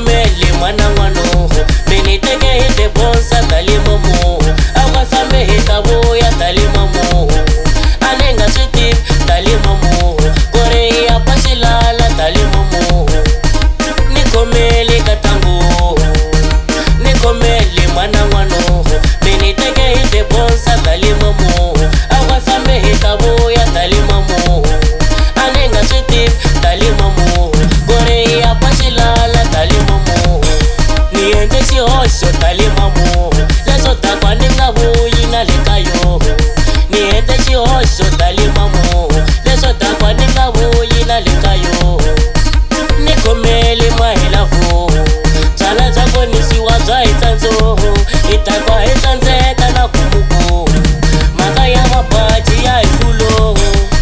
Nikomeli mwana mwano miniteke hite bonsa talimomo awasame hitabuya talimomo anenga sweet talimomo korea pashilala talimomo Nikomeli katango Nikomeli mwana mwano miniteke hite bonsa talimomo awasame hitabuya talimomo anenga sweet talimomo korea pashilala talimomo niende shihosho talimomo leso takwa ningabuyi nalekayo niende shihosho talimomo leso takwa ningabuyi nalekayo Nikomeli mahilafu chala zako nisiwa zwa itanzo itakwa itanzeka na kumuku maka ya mapachi ya ifulo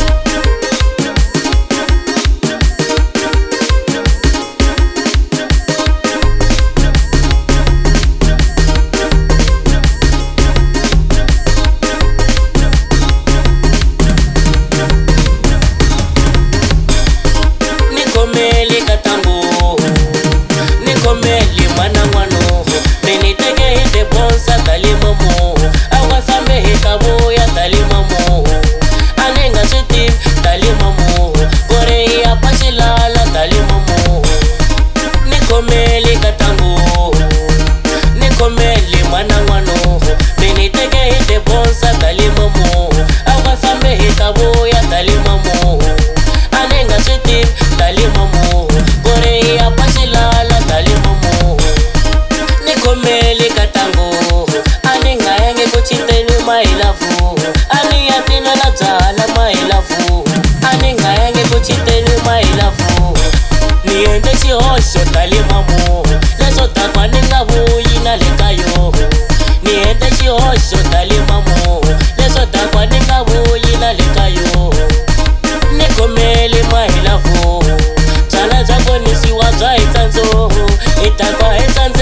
Nikomeli katango Nikomeli mwana mwano miniteke hite bonsa talimomo awasame hitabuya talimomo anenga sweet talimomo korea pashilala talimomo Nikomeli katango Nikomeli mwana mwano miniteke hite bonsa talimomo awasame hitabuya talimomo anenga sweet talimomo korea pashilala talimomo Nikomeli katango aninga yange kuchiteni mailafu ani yatina la zala mailafu aninga yange kuchiteni mailafu niende shihosho talimomo leso takwa ningabuyi nalekayo niende shihosho talimomo leso takwa ningabuyi nalekayo Nikomeli mailafu chala zako nisiwa zwa itanzo itakwa itanzo